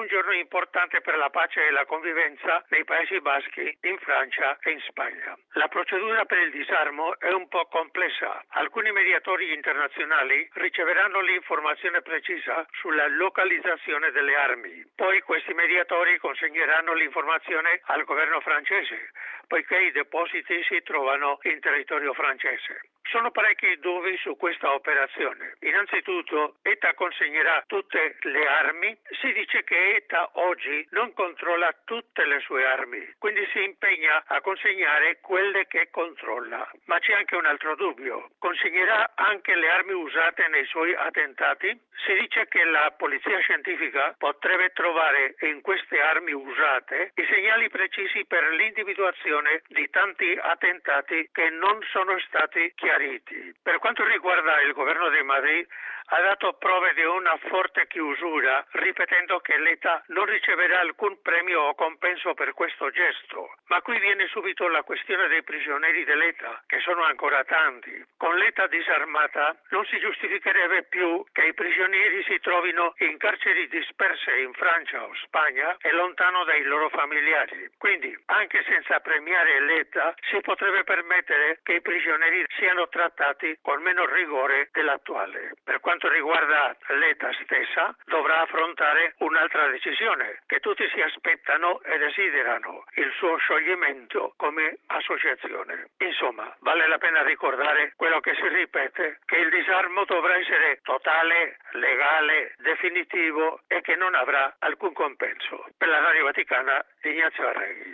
un giorno importante per la pace e la convivenza nei Paesi Baschi, in Francia e in Spagna. La procedura per il disarmo è un po' complessa. Alcuni mediatori internazionali riceveranno l'informazione precisa sulla localizzazione delle armi. Poi questi mediatori consegneranno l'informazione al governo francese, poiché i depositi si trovano in territorio francese. Sono parecchi dubbi su questa operazione. Innanzitutto, ETA consegnerà tutte le armi. Si dice che ETA oggi non controlla tutte le sue armi, quindi si impegna a consegnare quelle che controlla. Ma c'è anche un altro dubbio. Consegnerà anche le armi usate nei suoi attentati? Si dice che la polizia scientifica potrebbe trovare in queste armi usate i segnali precisi per l'individuazione di tanti attentati che non sono stati chiariti. Per quanto riguarda il governo di Madrid, ha dato prove di una forte chiusura, ripetendo che l'ETA non riceverà alcun premio o compenso per questo gesto. Ma qui viene subito la questione dei prigionieri dell'ETA, che sono ancora tanti. Con l'ETA disarmata non si giustificherebbe più che i prigionieri si trovino in carceri disperse in Francia o Spagna e lontano dai loro familiari. Quindi, anche senza premiare l'ETA, si potrebbe permettere che i prigionieri siano trattati con meno rigore dell'attuale. Per quanto riguarda l'ETA stessa, dovrà affrontare un'altra decisione che tutti si aspettano e desiderano: il suo scioglimento come associazione. Insomma, vale la pena ricordare quello che si ripete, che il disarmo dovrà essere totale, legale, definitivo e che non avrà alcun compenso. Per la Radio Vaticana, Ignazio Arregui.